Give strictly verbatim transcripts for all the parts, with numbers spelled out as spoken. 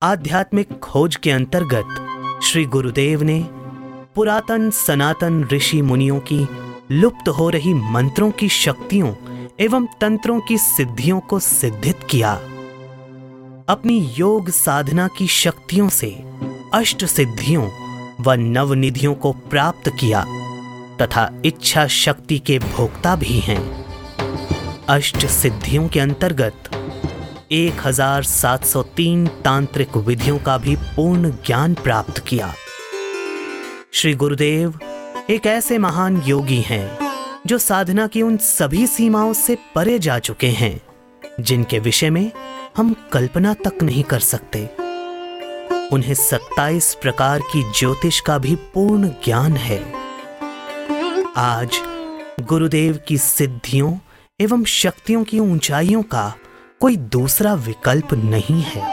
आध्यात्मिक खोज के अंतर्गत श्री गुरुदेव ने पुरातन सनातन ऋषि मुनियों की लुप्त हो रही मंत्रों की शक्तियों एवं तंत्रों की सिद्धियों को सिद्धित किया। अपनी योग साधना की शक्तियों से अष्ट सिद्धियों व नवनिधियों को प्राप्त किया तथा इच्छा शक्ति के भोक्ता भी हैं। अष्ट सिद्धियों के अंतर्गत एक हजार सात सौ तीन तांत्रिक विधियों का भी पूर्ण ज्ञान प्राप्त किया। श्री गुरुदेव एक ऐसे महान योगी हैं जो साधना की उन सभी सीमाओं से परे जा चुके हैं जिनके विषय में हम कल्पना तक नहीं कर सकते। उन्हें सत्ताईस प्रकार की ज्योतिष का भी पूर्ण ज्ञान है। आज गुरुदेव की सिद्धियों एवं शक्तियों की ऊंचाइयों का कोई दूसरा विकल्प नहीं है।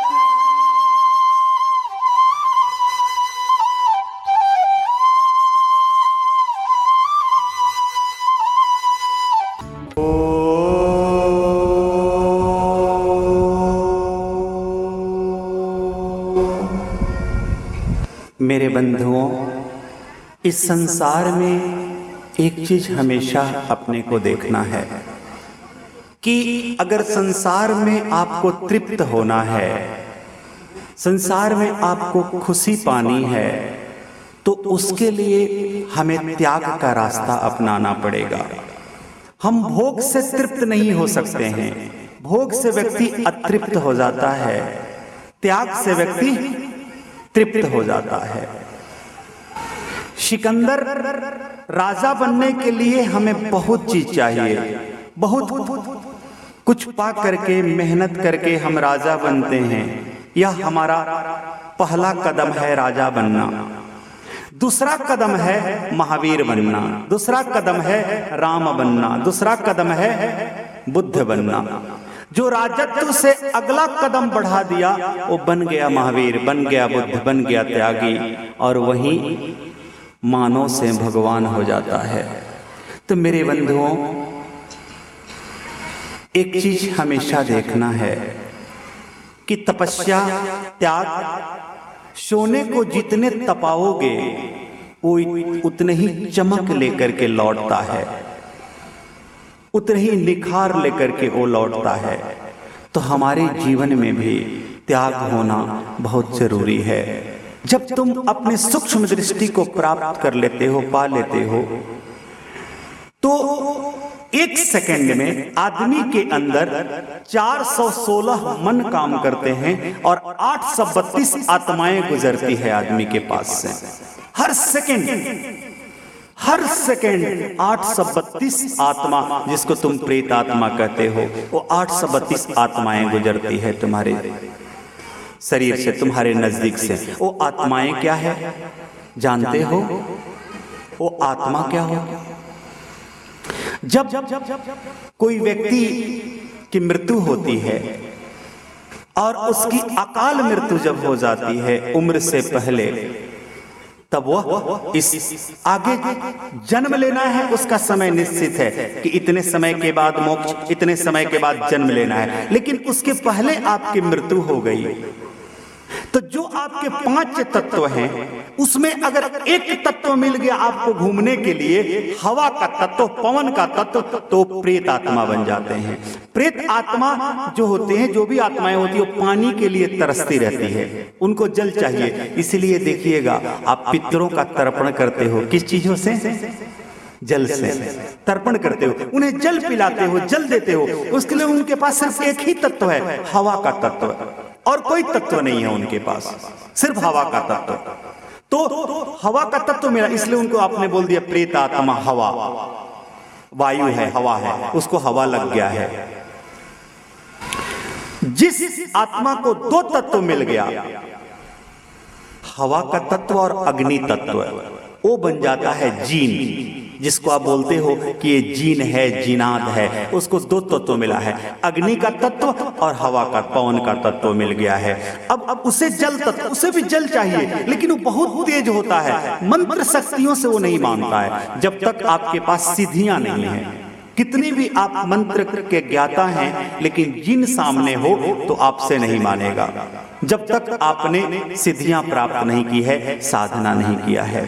मेरे बंधुओं, इस संसार में एक चीज हमेशा अपने को देखना है कि अगर संसार में आपको तृप्त होना है, संसार में आपको खुशी पानी है, तो उसके लिए हमें त्याग का रास्ता अपनाना पड़ेगा। हम भोग से तृप्त नहीं हो सकते हैं। भोग से व्यक्ति अतृप्त हो जाता है, त्याग से व्यक्ति तृप्त हो जाता है। सिकंदर राजा बनने के लिए हमें बहुत चीज चाहिए, बहुत कुछ पा करके मेहनत करके हम राजा बनते हैं। यह हमारा पहला कदम है, राजा बनना। दूसरा कदम है महावीर बनना, दूसरा कदम है राम बनना, दूसरा कदम है बुद्ध बनना। जो राजत्व से अगला कदम बढ़ा दिया वो बन गया महावीर, बन गया बुद्ध, बन गया त्यागी, और वहीं मानव से भगवान हो जाता है। तो मेरे बंधुओं, एक चीज हमेशा देखना है कि तपस्या, त्याग, सोने को जितने तपाओगे वो उतने ही चमक लेकर के लौटता है, उतने ही निखार लेकर के वो लौटता है। तो हमारे जीवन में भी त्याग होना बहुत जरूरी है। जब तुम अपने सूक्ष्म दृष्टि को प्राप्त कर लेते हो, पा लेते हो, तो एक सेकंड में आदमी के अंदर चार सौ सोलह मन काम करते हैं और आठ सौ बत्तीस आत्माएं गुजरती है आदमी के पास से। हर सेकंड हर सेकंड आठ सौ बत्तीस आत्मा, जिसको तुम प्रेत आत्मा कहते हो, वो आठ सौ बत्तीस आत्माएं गुजरती है तुम्हारे शरीर से, तुम्हारे नजदीक से। वो आत्माएं क्या है जानते हो? वो आत्मा क्या हो? जब कोई व्यक्ति की मृत्यु होती है और उसकी अकाल मृत्यु जब हो जाती है उम्र से पहले, तब वह इस आगे जन्म लेना है, उसका समय निश्चित है कि इतने समय के बाद मोक्ष, इतने समय के बाद जन्म लेना है। लेकिन उसके पहले आपकी मृत्यु हो गई, तो जो आपके पांच तत्व हैं उसमें अगर एक तत्व मिल गया आपको घूमने के लिए, हवा का तत्व, पवन का तत्व, तो प्रेत आत्मा बन जाते हैं। प्रेत आत्मा जो होते हैं, जो भी आत्माएं होती है, वो पानी के लिए तरसती रहती है, उनको जल चाहिए। इसलिए देखिएगा, आप पितरों का तर्पण करते हो किस चीजों से? जल से तर्पण करते हो, उन्हें जल पिलाते हो, जल देते हो। उसके लिए उनके पास सिर्फ एक ही तत्व है, हवा का तत्व, और कोई तत्व नहीं है उनके पास, सिर्फ हवा का तत्व। तो हवा का तत्व मिला, इसलिए उनको आपने बोल दिया प्रेत आत्मा। हवा वायु है, हवा है, उसको हवा लग गया है। जिस आत्मा को दो तत्व मिल गया, हवा का तत्व और अग्नि तत्व, वो बन जाता है जीन, जिसको आप बोलते हो कि ये जीन है, जीनाद है। उसको दो तत्व मिला है, अग्नि का तत्व और हवा का, पवन का तत्व मिल गया है। अब अब उसे जल तत्व, उसे भी जल चाहिए, लेकिन वो बहुत तेज होता है, मंत्र शक्तियों से वो नहीं मानता है। जब तक आपके पास सिद्धियां नहीं है, कितने भी आप मंत्र के ज्ञाता हैं, लेकिन जिन सामने हो तो आपसे नहीं मानेगा जब तक आपने सिद्धियां प्राप्त नहीं की है, साधना नहीं किया है।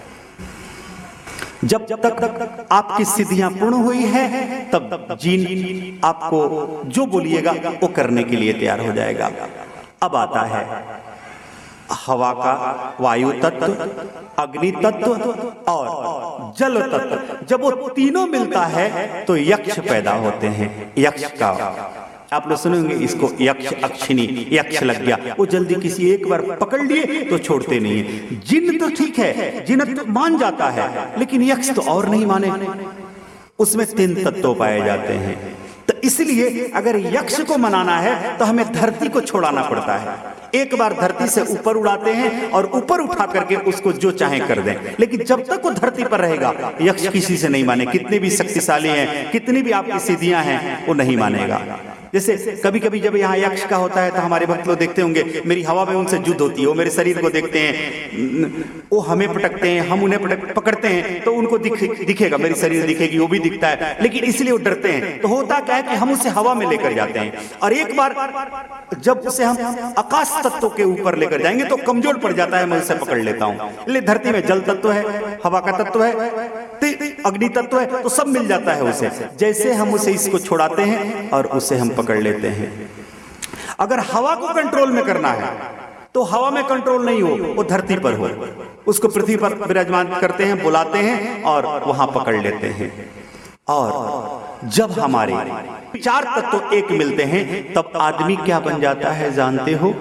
जब जब तक आपकी सिद्धियां पूर्ण हुई है तब जिन आपको जो बोलिएगा वो करने के लिए तैयार हो जाएगा। अब आता है हवा का, वायु तत्व, अग्नि तत्व और जल तत्व। जब वो तीनों मिलता है तो यक्ष पैदा होते हैं। यक्ष का आप लोग सुनेंगे इसको, यक्ष अक्षिणी, यक्ष लग गया, वो जल्दी किसी एक बार पकड़ लिए तो छोड़ते नहीं है। जिन तो ठीक है, जिन तो मान जाता है, लेकिन यक्ष तो और नहीं माने। उसमें तीन तत्व पाए जाते हैं। तो इसलिए अगर यक्ष को मनाना है तो हमें धरती को छोड़ाना पड़ता है। एक बार धरती से ऊपर उड़ाते हैं और ऊपर उठा करके उसको जो चाहे कर दें, लेकिन जब तक वो धरती पर रहेगा यक्ष किसी से नहीं माने। कितने भी शक्तिशाली हैं, कितनी भी आपकी सिद्धियां हैं, वो नहीं मानेगा। जैसे कभी कभी जब यहाँ यक्ष का होता है तो हमारे भक्त लोग देखते होंगे, मेरी हवा में उनसे युद्ध होती है। वो मेरे शरीर को देखते हैं, वो हमें पटकते हैं, हम उन्हें पटक पकड़ते हैं, तो उनको दिख, दिखेगा, मेरी शरीर दिखेगी, वो भी दिखता है, लेकिन इसलिए वो डरते हैं। तो होता क्या है कि हम उसे हवा में लेकर जाते हैं, और एक बार जब उसे हम आकाश तत्व के ऊपर लेकर जाएंगे तो कमजोर पड़ जाता है, मैं उसे पकड़ लेता हूँ। इसलिए धरती में जल तत्व है, हवा का तत्व है, अग्नि तत्व है, तो सब मिल जाता है उसे। जैसे हम उसे इसको छोड़ाते हैं और उसे हम पकड़ लेते हैं। अगर हवा को कंट्रोल में करना है तो हवा में कंट्रोल नहीं हो, वो धरती पर हो, उसको पृथ्वी पर विराजमान करते हैं, बुलाते हैं और वहां पकड़ लेते हैं। और जब हमारे चार तत्व एक मिलते हैं तब आदमी क्या बन जाता है जानते हो?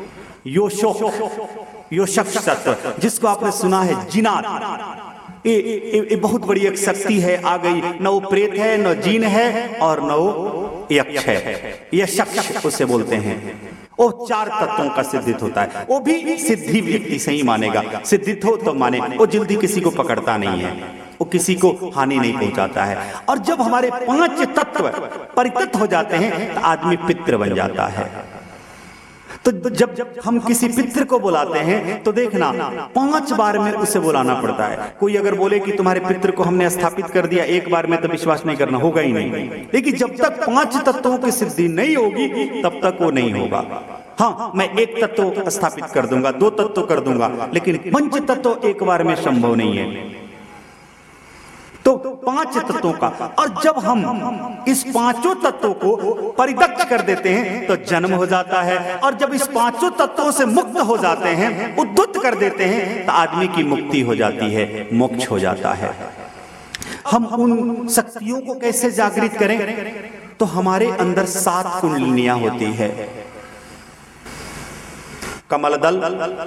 योशो योशक तत्व, जिसको आपने सुना है जिनात। ये, ये, ये बहुत बड़ी एक शक्ति है, आ गई। न वो प्रेत है, न जीन है, और न वो यक्ष है। ये शक्ष उसे बोलते हैं। वो चार तत्वों का सिद्धित होता है। वो भी सिद्धि व्यक्ति से ही मानेगा, सिद्धित हो तो माने। वो जल्दी किसी को पकड़ता नहीं है, वो किसी को हानि नहीं पहुंचाता है। और जब हमारे पांच तत्व परितत हो जाते हैं तो आदमी पितृ बन जाता है। तो जब जब हम किसी पितृ को बुलाते हैं तो देखना पांच बार में उसे बुलाना पड़ता है। कोई अगर बोले कि तुम्हारे पितृ को हमने स्थापित कर दिया एक बार में, तो विश्वास नहीं करना, होगा ही नहीं। लेकिन जब तक पांच तत्वों की सिद्धि नहीं होगी तब तक वो नहीं होगा। हाँ, मैं एक तत्व स्थापित कर दूंगा, दो तत्व कर दूंगा, लेकिन पंच तत्व एक बार में संभव नहीं है। तो पांच तत्वों का, और जब हम इस पांचों तत्वों को परिदक्ष कर देते हैं तो जन्म हो जाता है। और जब इस पांचों तत्वों से मुक्त हो जाते हैं, उद्धत कर देते हैं, तो आदमी की मुक्ति हो जाती है, मोक्ष हो जाता है। हम उन शक्तियों को कैसे जागृत करें? तो हमारे अंदर सात कुंडलिनियां होती है। कमलदल,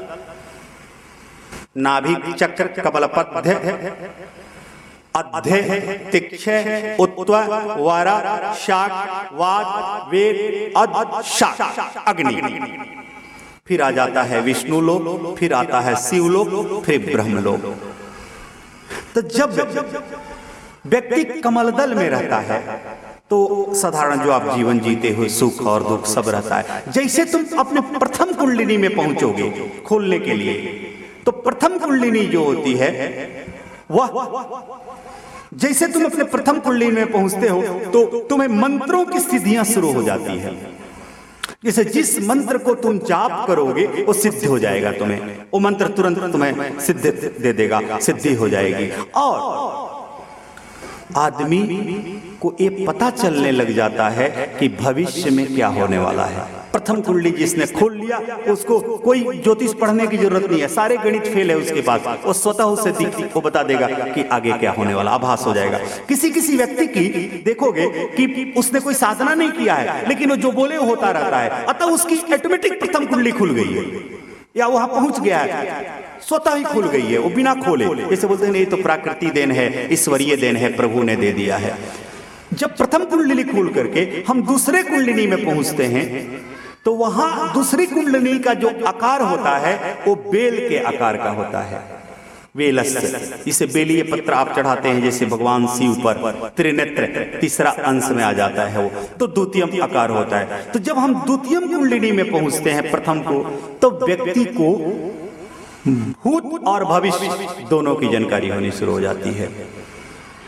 नाभि चक्र, कमलपद्य, अध्य, तिक्षय, उत्व, वारा, शाक, वात, वेद, अद, शाक, अग्नि। फिर आ जाता है विष्णु लोक, फिर आता है शिव लोक, फिर ब्रह्म लोक। तो जब व्यक्ति कमलदल में रहता है तो साधारण जो आप जीवन जीते हुए सुख और दुख सब रहता है। जैसे तुम अपने प्रथम कुंडलिनी में पहुंचोगे खोलने के लिए, तो प्रथम कुंडलिनी जो होती है वह, जैसे तुम अपने प्रथम कुंडली में पहुंचते हो तो तुम्हें मंत्रों की सिद्धियां शुरू हो जाती है। जैसे जिस मंत्र को तुम जाप करोगे वो सिद्ध हो जाएगा, तुम्हें वो मंत्र तुरंत तुम्हें सिद्ध दे देगा, सिद्धि हो जाएगी। और आदमी को ये पता चलने लग जाता है कि भविष्य में क्या होने वाला है। प्रथम कुंडली जिसने खोल लिया उसको कोई ज्योतिष पढ़ने की जरूरत नहीं है, सारे गणित फेल है उसके पास, वो स्वतः उसे वो बता देगा कि आगे क्या होने वाला, आभास हो जाएगा। किसी किसी व्यक्ति की देखोगे कि उसने कोई साधना नहीं किया है, लेकिन वो जो बोले वो होता रहता है, अतः उसकी ऑटोमेटिक प्रथम कुंडली खुल गई है या वहां पहुंच गया है, स्वतः ही खुल गई है, वो बिना खोले। जैसे बोलते हैं ये तो प्राकृतिक देन है, ईश्वरीय देन है, प्रभु ने दे दिया है। जब प्रथम कुंडली खोल करके हम दूसरे कुंडली में पहुंचते हैं तो वहां दूसरी कुंडली का जो आकार होता है वो बेल के आकार का होता है, वेलस्य। इसे बेलीय पत्र आप चढ़ाते हैं जैसे भगवान शिव पर, त्रिनेत्र तीसरा अंश में आ जाता है वो, तो द्वितीयम आकार होता है। तो जब हम द्वितीयम कुंडली में पहुंचते हैं प्रथम को, तो व्यक्ति को भूत और भविष्य दोनों की जानकारी होनी शुरू हो जाती है।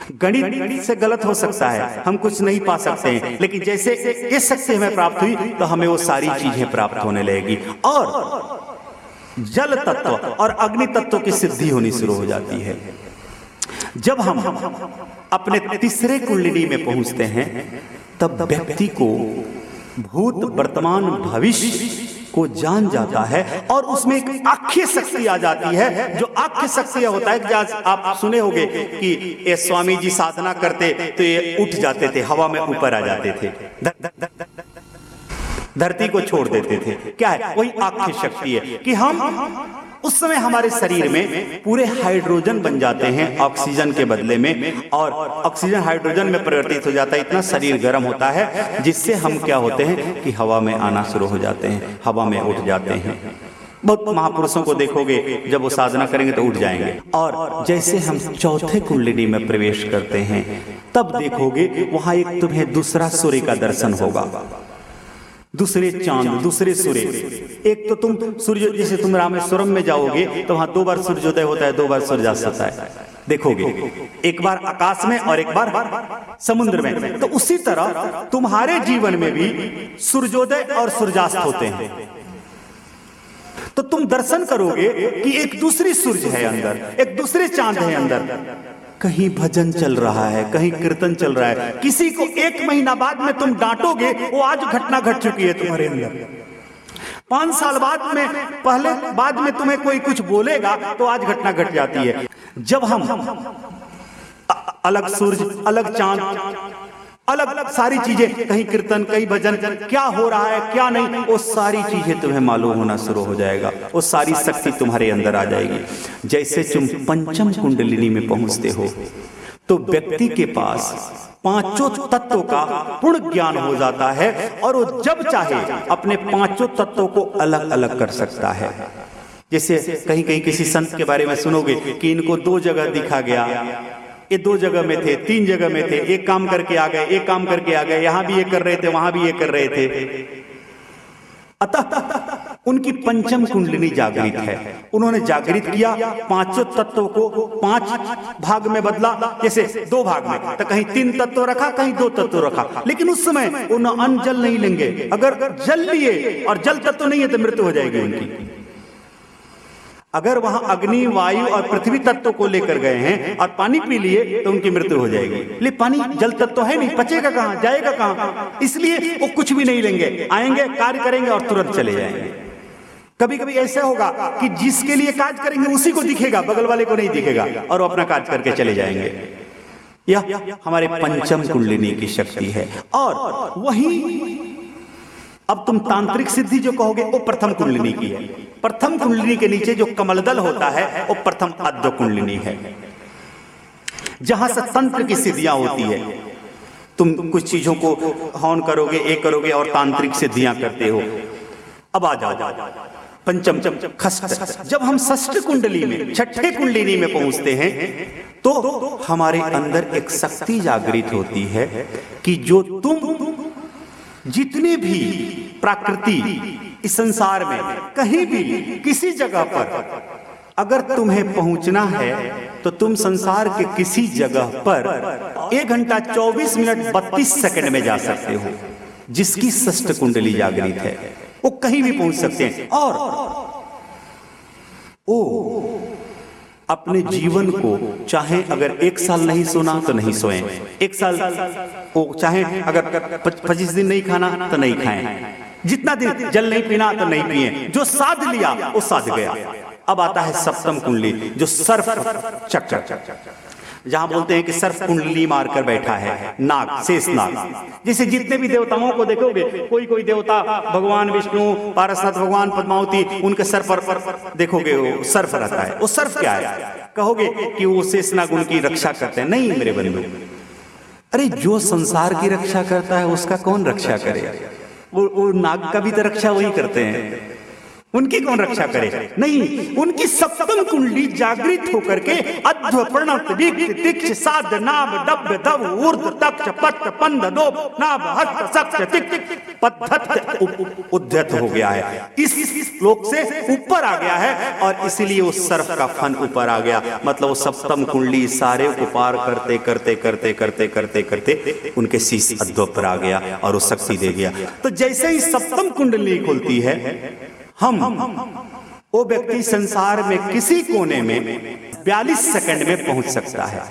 गणित से गलत हो सकता है, हम कुछ नहीं पा सकते हैं, लेकिन जैसे ये शक्ति हमें प्राप्त हुई तो हमें वो सारी चीजें प्राप्त होने लगेगी और जल तत्व और अग्नि तत्व की सिद्धि होनी शुरू हो जाती है। जब हम अपने तीसरे कुंडली में पहुंचते हैं तब व्यक्ति को भूत, वर्तमान, भविष्य को जान जाता है और उसमें एक आख्य शक्ति आ जाती है। जो आख्य शक्ति होता है कि आज आप सुने होंगे कि ये स्वामी जी साधना करते तो ये उठ जाते थे, हवा में ऊपर आ जाते थे, धरती को छोड़ देते थे। क्या है? वही आख्य शक्ति है कि हम उस समय हमारे शरीर में पूरे हाइड्रोजन बन जाते हैं ऑक्सीजन के बदले में, और ऑक्सीजन हाइड्रोजन में परिवर्तित हो जाता है। इतना शरीर गर्म होता है जिससे हम क्या होते हैं कि हवा में आना शुरू हो जाते हैं, हवा में उठ जाते हैं। बहुत महापुरुषों को देखोगे जब वो साधना करेंगे तो उठ जाएंगे। और जैसे हम चौथे कुंडली में प्रवेश करते हैं तब देखोगे वहां एक तुम्हें दूसरा सूर्य का दर्शन होगा, दूसरे चांद, दूसरे सूर्य। एक तो तुम सूर्य, जैसे तुम रामेश्वरम में जाओगे तो वहां दो बार सूर्योदय होता है, दो बार सूर्यास्त होता है, देखोगे, एक बार आकाश में और एक बार समुद्र में। तो उसी तरह तुम्हारे जीवन में भी सूर्योदय और सूर्यास्त होते हैं। तो तुम दर्शन करोगे कि एक दूसरी सूर्य है अंदर, एक दूसरे चांद है अंदर, कहीं भजन चल रहा है, कहीं कीर्तन चल रहा है। किसी को एक महीना बाद में तुम डांटोगे, वो आज घटना घट चुकी है तुम्हारे अंदर। पांच साल बाद में, पहले बाद में तुम्हें कोई कुछ बोलेगा तो आज घटना घट जाती है। जब हम अलग सूरज, अलग चांद, अलग अलग सारी चीजें, कहीं कीर्तन, कहीं भजन, क्या हो रहा है क्या नहीं, वो सारी चीजें तुम्हें मालूम होना शुरू हो जाएगा, वो सारी शक्ति तुम्हारे अंदर आ जाएगी। जैसे तुम पंचम कुंडलिनी में पहुंचते हो तो व्यक्ति के पास पांचों तत्वों का पूर्ण ज्ञान हो जाता है और वो जब चाहे अपने पांचों तत्वों को अलग अलग कर सकता है। जैसे कहीं कहीं किसी संत के बारे में सुनोगे कि इनको दो जगह दिखा गया, ये दो जगह में थे, तीन जगह में थे, एक काम करके आ गए, एक काम करके आ गए, यहां भी ये कर रहे थे, वहां भी ये कर रहे थे। अतः उनकी पंचम कुंडलिनी जागृत है। उन्होंने जागृत किया, पांचों तत्वों को पांच भाग में बदला। जैसे दो भाग में तो कहीं तीन तत्व रखा, कहीं दो तत्व रखा, लेकिन उस समय उन्हें अन्न जल नहीं लेंगे। अगर जल लिए और जल तत्व नहीं है तो मृत्यु हो जाएगी उनकी। अगर वहां अग्नि, वायु और पृथ्वी तत्व को लेकर गए हैं और पानी पी लिए तो उनकी मृत्यु हो जाएगी। लेकिन पानी जल तत्व है नहीं, पचेगा कहां, जाएगा कहां, इसलिए वो कुछ भी नहीं लेंगे, आएंगे, कार्य करेंगे और तुरंत चले जाएंगे। कभी कभी ऐसा होगा कि जिसके लिए कार्य करेंगे उसी को दिखेगा, बगल वाले को नहीं दिखेगा, और वो अपना कार्य करके चले जाएंगे। यह हमारे पंचम कुंडलिनी की शक्ति है। और वही अब तुम तांत्रिक सिद्धि जो कहोगे वो प्रथम कुंडलिनी की है। प्रथम कुंडलिनी के नीचे जो कमलदल होता है वो प्रथम अद्व कुंडलिनी है, जहां से तंत्र की सिद्धियां होती है। तुम कुछ चीजों को हवन करोगे, एक करोगे और तांत्रिक सिद्धियां करते हो। अब आ जाओ पंचम खष्ट। जब हम षष्ठ कुंडली में, छठे कुंडलिनी में पहुंचते हैं तो हमारे अंदर एक शक्ति जागृत होती है कि जो तुम जितने भी प्रकृति इस संसार में कहीं भी किसी जगह पर अगर तुम्हें पहुंचना है तो तुम संसार के किसी जगह पर एक घंटा चौबीस मिनट बत्तीस सेकंड में जा सकते हो। जिसकी षष्ठ कुंडली जागृत है वो कहीं भी पहुंच सकते हैं और ओ अपने जीवन को चाहे अगर एक साल नहीं सोना तो नहीं सोएं, एक साल वो चाहे अगर पच्चीस दिन नहीं खाना तो नहीं खाएं, जितना दिन जल नहीं पीना तो नहीं पिए, जो साध लिया वो साध गया। अब आता है सप्तम कुंडली जो सर्प चक्र, जहां बोलते हैं कि सर्प कुंडली मारकर बैठा है नाग, शेष नाग। जैसे जितने भी देवताओं को देखोगे, कोई कोई देवता भगवान विष्णु, पारसनाथ भगवान, पद्मावती, उनके सर पर देखोगे वो सर्प रहता है। वो सर्प क्या है? कहोगे कि वो शेष नाग उनकी रक्षा करते हैं। नहीं मेरे बंधु, अरे जो संसार की रक्षा करता है उसका कौन रक्षा करे? वो, वो नाग का भी तो रक्षा वही करते हैं। उनकी कौन रक्षा करे? नहीं, उनकी सप्तम कुंडली जागृत होकर के अध्व प्रणत दीप्त तीक्ष साध नाभ डब्ब धव ऊर्ध तक्ष पत्त पंद दोप नाभ हस्त सक्ष तिक पद्धत उद्धत हो गया है, इस श्लोक से ऊपर आ गया है और इसीलिए उस सर्प का फन ऊपर आ गया। मतलब वो सप्तम कुंडली सारे को पार करते करते करते करते करते करते उनके शीश अध्व पर आ गया और वो शक्ति दे गया। तो जैसे ही सप्तम कुंडली खुलती है, हम वो व्यक्ति संसार में किसी कोने में बयालीस सेकंड में पहुंच सकता है।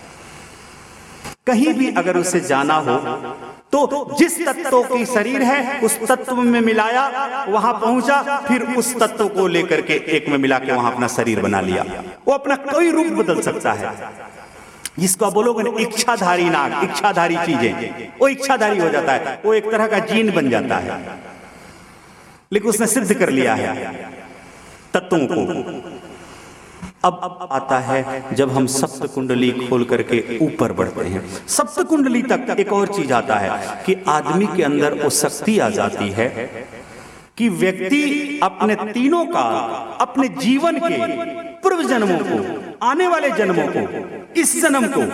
कहीं भी अगर उसे जाना हो तो जिस तत्व की शरीर है उस तत्व में मिलाया, वहां पहुंचा, फिर उस तत्व को लेकर के एक में मिला के वहां अपना शरीर बना लिया। वो अपना कोई रूप बदल सकता है, जिसको आप बोलोगे ना इच्छाधारी नाग, इच्छाधारी चीजें, वो इच्छाधारी हो जाता है, वो एक तरह का जीन बन जाता है। लेकिन उसने सिद्ध कर लिया है तत्वों को। अब अब आता है जब हम सप्त कुंडली खोल करके ऊपर बढ़ते हैं, सप्त कुंडली तक एक और चीज आता है कि आदमी के अंदर वो शक्ति आ जाती है कि व्यक्ति अपने तीनों का, अपने जीवन के पूर्व जन्मों को, आने वाले जन्मों को, इस जन्म को,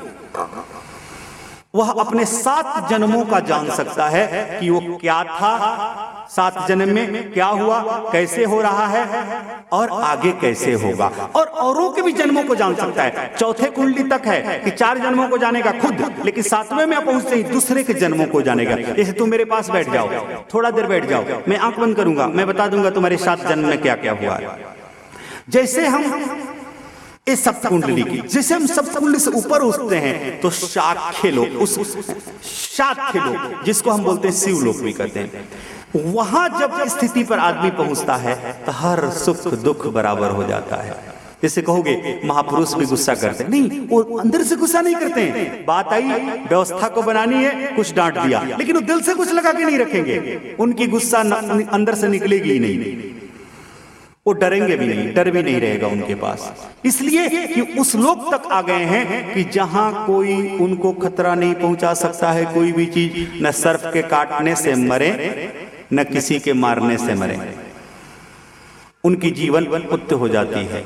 वह अपने सात जन्मों का जान सकता है कि वो क्या था, सात जन्म में क्या हुआ, कैसे हो रहा है और आगे कैसे होगा, और औरों के भी जन्मों को जान सकता है। चौथे कुंडली तक है कि चार जन्मों को जानेगा खुद, लेकिन सातवें में पहुंचते ही दूसरे के जन्मों को जानेगा। जैसे तुम मेरे पास बैठ जाओ, थोड़ा देर बैठ जाओ, मैं आंख बंद करूंगा, मैं बता दूंगा तुम्हारे सात जन्म में क्या क्या हुआ है। जैसे हम इस सप्त कुंडली की, जैसे हम सप्त कुंडली से ऊपर उठते हैं तो शाख्य लोक, उस शाख्य लोक जिसको हम बोलते हैं शिव लोक भी कहते हैं, वहां जब स्थिति पर आदमी पहुंचता है तो हर सुख दुख बराबर हो जाता है। जैसे कहोगे महापुरुष भी गुस्सा करते हैं, नहीं, वो अंदर से गुस्सा नहीं करते हैं। बात आई, व्यवस्था को बनानी है, कुछ डांट दिया, लेकिन वो दिल से कुछ लगा के नहीं रखेंगे, उनकी गुस्सा अंदर से निकलेगी ही नहीं, वो डरेंगे भी नहीं, डर भी नहीं रहेगा उनके पास। इसलिए कि उस लोक तक आ गए हैं कि जहां कोई उनको खतरा नहीं पहुंचा सकता है, कोई भी चीज, न सर्प के काटने से मरे न किसी के मारने से मरे, उनकी जीवन पुत्र हो जाती है।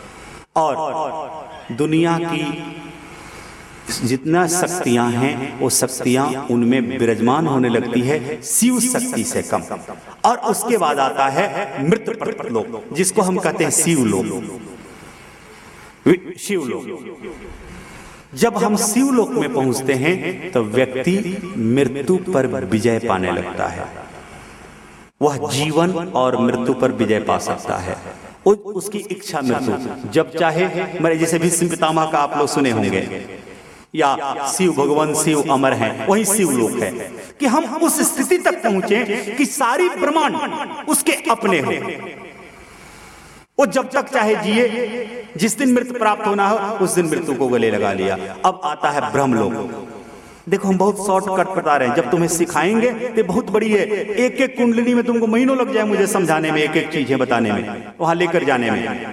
और दुनिया की जितना शक्तियां हैं वो शक्तियां उनमें विराजमान होने लगती है शिव शक्ति से कम। और उसके बाद आता है मृत लोक, जिसको हम कहते हैं शिव लोक, शिव लोक। जब हम शिव लोक में पहुंचते हैं तो व्यक्ति मृत्यु पर विजय पाने लगता है, वह जीवन और मृत्यु पर विजय पा सकता है। उसकी इच्छा मृत्यु जब चाहे मरे। जैसे भीष्म पितामह का आप लोग सुने होंगे, या शिव भगवान शिव अमर हैं, वही शिव लोक है कि हम उस स्थिति तक पहुंचे कि सारी ब्रह्मांड उसके अपने हो, वो जब तक चाहे जिए, जिस दिन मृत्यु प्राप्त होना हो उस दिन मृत्यु को गले लगा लिया। अब आता है ब्रह्मलोक। देखो हम बहुत शॉर्टकट बता रहे हैं, जब तुम्हें सिखाएंगे तो बहुत बड़ी है, एक एक कुंडली में तुमको महीनों लग जाए मुझे समझाने में, एक एक चीजें बताने में, वहां लेकर जाने में।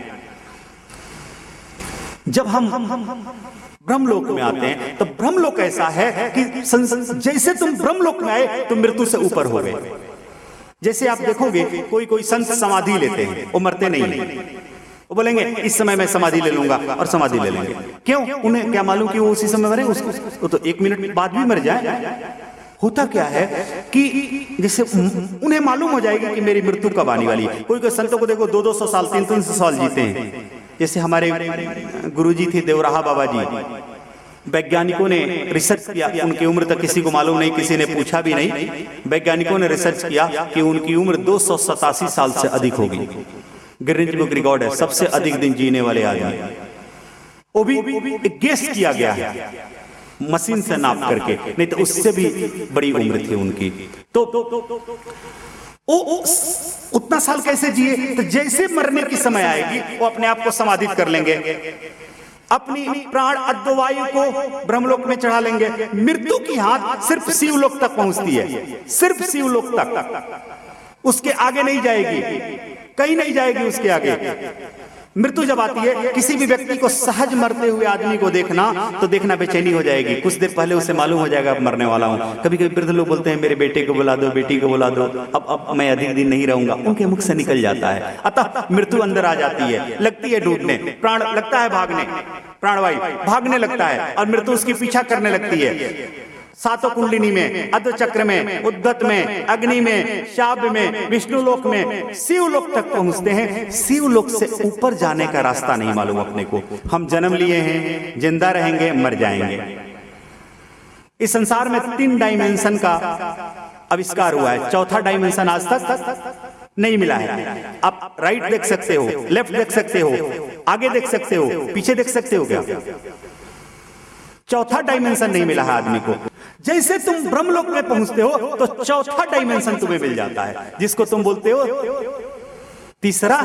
जब हम ब्रह्मलोक में आते हैं तो ब्रह्मलोक ऐसा है कि जैसे तुम ब्रह्मलोक में आए तो मृत्यु से ऊपर हो गए। जैसे आप देखोगे कोई कोई संत समाधि लेते हैं, वो मरते नहीं है, वो बोलेंगे इस समय मैं समाधि ले लूंगा और समाधि ले लेंगे। क्यों? उन्हें क्या मालूम कि वो उसी समय मरे, उसको तो एक मिनट बाद भी मर जाए। होता क्या है कि जैसे उन्हें मालूम हो जाएगा कि मेरी मृत्यु कब आने वाली है। कोई कोई संतों को देखो दो दो सौ साल तीन तीन सौ साल जीते हैं। जैसे हमारे गुरुजी थे देवराहा बाबा जी, वैज्ञानिकों ने रिसर्च किया, उनकी उम्र तक किसी को मालूम नहीं, किसी ने पूछा भी नहीं। वैज्ञानिकों ने रिसर्च किया कि उनकी उम्र दो सौ सतासी साल से अधिक होगी। गिनीज बुक रिकॉर्ड है, सबसे अधिक दिन जीने वाले आदमी। वो भी गेस किया गया है मशीन से नाप करके, नहीं तो उससे भी बड़ी उम्र थी उनकी। तो वो उतना साल कैसे जिए? तो जैसे मरने की समय आएगी वो अपने आप को समाधित कर लेंगे, अपनी प्राण अद्वैवायु को ब्रह्मलोक में चढ़ा लेंगे। मृत्यु की हाथ सिर्फ शिवलोक तक पहुंचती है, सिर्फ शिवलोक तक, उसके आगे नहीं जाएगी, कहीं नहीं जाएगी उसके आगे। मृत्यु जब आती है, किसी भी व्यक्ति को सहज मरते हुए आदमी को देखना तो देखना बेचैनी हो जाएगी। कुछ देर पहले उसे मालूम हो जाएगा अब मरने वाला हूँ। कभी कभी वृद्ध लोग बोलते हैं मेरे बेटे को बुला दो, बेटी को बुला दो, अब अब मैं अधिक दिन नहीं रहूंगा, उनके मुख से निकल जाता है। अतः मृत्यु अंदर आ जाती है, लगती है ढूंढने, प्राण लगता है भागने, प्राणवायु भागने लगता है और मृत्यु उसकी पीछा करने लगती है। सातों कुंडलिनी में, अध चक्र में, उद्गत में, अग्नि में, शाव्य में, विष्णु लोक में, शिव लोक तक पहुंचते हैं। शिव लोक से ऊपर जाने का रास्ता नहीं मालूम अपने को। हम जन्म लिए हैं, जिंदा रहेंगे, मर जाएंगे। इस संसार में तीन डायमेंशन का आविष्कार हुआ है, चौथा डायमेंशन आज तक नहीं मिला है। आप राइट देख सकते हो, लेफ्ट देख सकते हो, आगे देख सकते हो, पीछे देख सकते हो क्या? चौथा डायमेंशन नहीं मिला है आदमी को। जैसे तुम ब्रह्मलोक में पहुंचते हो तो चौथा डायमेंशन तुम्हें मिल जाता है, जिसको तुम बोलते हो तीसरा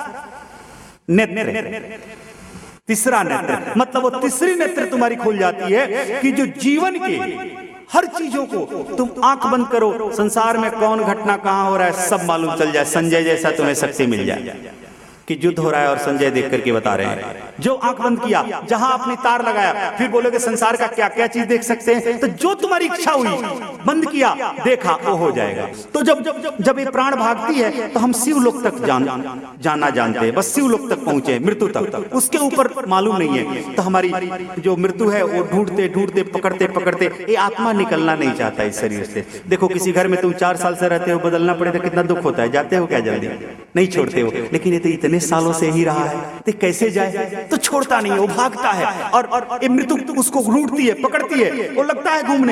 नेत्र। तीसरा नेत्र मतलब वो तीसरी नेत्र तुम्हारी खुल जाती है कि जो जीवन के हर चीजों को तुम आंख बंद करो, संसार में कौन घटना कहां हो रहा है सब मालूम चल जाए। संजय जैसा तुम्हें शक्ति मिल जाए कि युद्ध हो रहा है और संजय देख करके बता रहे हैं। जो आंख बंद किया, जहां अपनी तार लगाया, फिर बोलोगे संसार का क्या क्या चीज देख सकते हैं, तो जो तुम्हारी इच्छा हुई बंद किया, देखा, वो हो जाएगा। तो जब जब जब ये प्राण भागती है तो हम शिव लोक तक जान जाना जानते हैं, बस शिव लोक तक पहुंचे, मृत्यु तक, उसके ऊपर मालूम नहीं है। तो हमारी जो मृत्यु है वो ढूंढते ढूंढते पकड़ते पकड़ते ये आत्मा निकलना नहीं चाहता इस शरीर से। देखो किसी घर में तुम चार साल से रहते हो, बदलना पड़े तो कितना दुख होता है। जाते हो क्या जल्दी? नहीं छोड़ते हो। लेकिन ये तो इतने सालों से ही रहा है तो कैसे जाए? तो छोड़ता नहीं, वो भागता है और और ये मृत्यु उसको ढूंढती है, पकड़ती है, वो लगता है घूमने।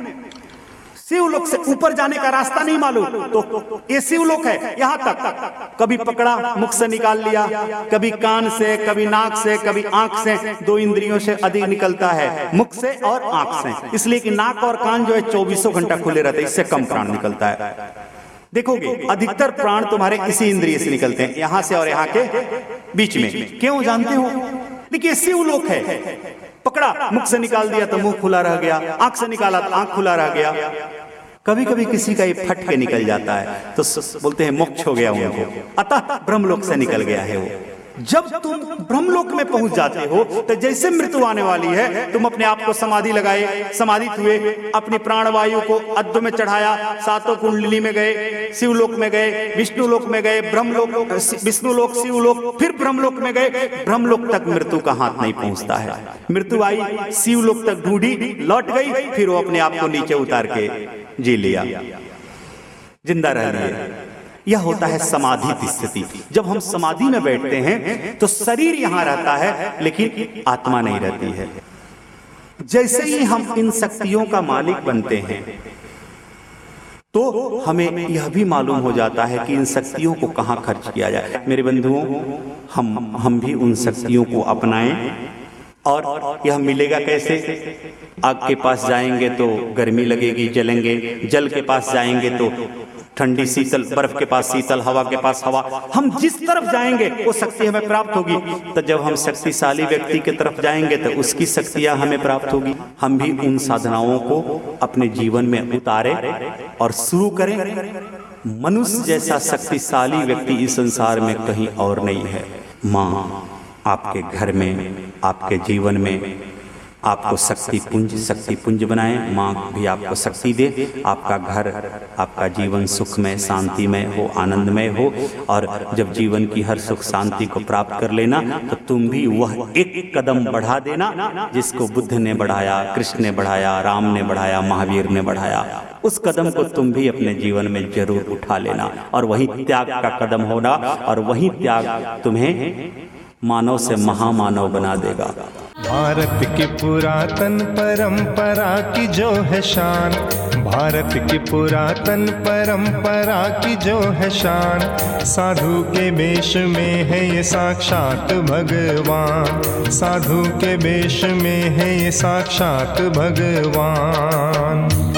शिवलोक से ऊपर जाने का रास्ता नहीं मालूम, तो ये शिवलोक है। यहां तक कभी पकड़ा, मुख से निकाल लिया, कभी कान से, कभी नाक से, कभी आंख से। दो इंद्रियों से अधिक निकलता है, मुख से और आंख से, इसलिए कि नाक और कान जो है चौबीसों घंटा खुले रहते हैं, इससे कम प्राण निकलता है। देखोगे अधिकतर प्राण तुम्हारे इसी इंद्रिय से निकलते हैं, यहां से और यहां के बीच में। क्यों जानते हो? देखिए शिवलोक है, पकड़ा, मुख से निकाल दिया तो मुंह खुला रह गया, आंख से निकाला तो आंख खुला रह गया। कभी कभी किसी का ये फट के निकल जाता है तो बोलते हैं मोक्ष हो गया उनको, अतः ब्रह्मलोक से निकल गया है वो। जब तुम ब्रह्मलोक में पहुंच जाते हो तो जैसे मृत्यु आने वाली है, तुम अपने आप को समाधि लगाए, समाधित हुए, अपनी प्राणवायु को अद्ध में चढ़ाया, सातों कुंडली में गए, शिवलोक में गए, विष्णु लोक में गए, ब्रह्मलोक, विष्णु लोक, शिवलोक, फिर ब्रह्मलोक में गए। ब्रह्मलोक तक मृत्यु का हाथ नहीं पहुंचता है। मृत्यु आई, शिवलोक तक ढूंढी, लौट गई, फिर वो अपने आप को नीचे उतार के जी लिया, जिंदा रह लिया। यह होता है समाधि स्थिति। जब हम समाधि में बैठते हैं तो शरीर यहां रहता है लेकिन आत्मा नहीं रहती है। जैसे ही हम इन शक्तियों का मालिक बनते हैं तो हमें यह भी मालूम हो जाता है कि इन शक्तियों को कहां खर्च किया जाए। मेरे बंधुओं, हम हम भी उन शक्तियों को अपनाएं। और यह मिलेगा कैसे? आग के पास जाएंगे तो गर्मी लगेगी, जलेंगे। जल के पास जाएंगे तो ठंडी शीतल, बर्फ के पास शीतल, हवा के पास हवा। हम जिस तरफ जाएंगे वो शक्ति हमें प्राप्त होगी। तो जब हम शक्तिशाली व्यक्ति की तरफ जाएंगे तो उसकी शक्तियां हमें प्राप्त होगी। हम भी उन साधनाओं को अपने जीवन में उतारें और शुरू करें। मनुष्य जैसा शक्तिशाली व्यक्ति इस संसार में कहीं और नहीं है। माँ आपके घर में, आपके जीवन में आपको शक्ति पुंज शक्ति पुंज बनाए। माँ भी आपको शक्ति दे, आपका घर, आपका जीवन सुखमय, शांतिमय हो, आनंदमय हो। और जब जीवन की हर सुख शांति को प्राप्त कर लेना तो तुम भी वह एक कदम बढ़ा देना जिसको बुद्ध ने बढ़ाया, कृष्ण ने बढ़ाया, राम ने बढ़ाया, महावीर ने बढ़ाया। उस कदम को तुम भी अपने जीवन में जरूर उठा लेना और वही त्याग का कदम होना और वही त्याग तुम्हें मानव से महामानव बना देगा। भारत की पुरातन परंपरा की जो है शान, भारत की पुरातन परंपरा की जो है शान, साधु के वेश में है ये साक्षात भगवान, साधु के वेश में है ये साक्षात भगवान।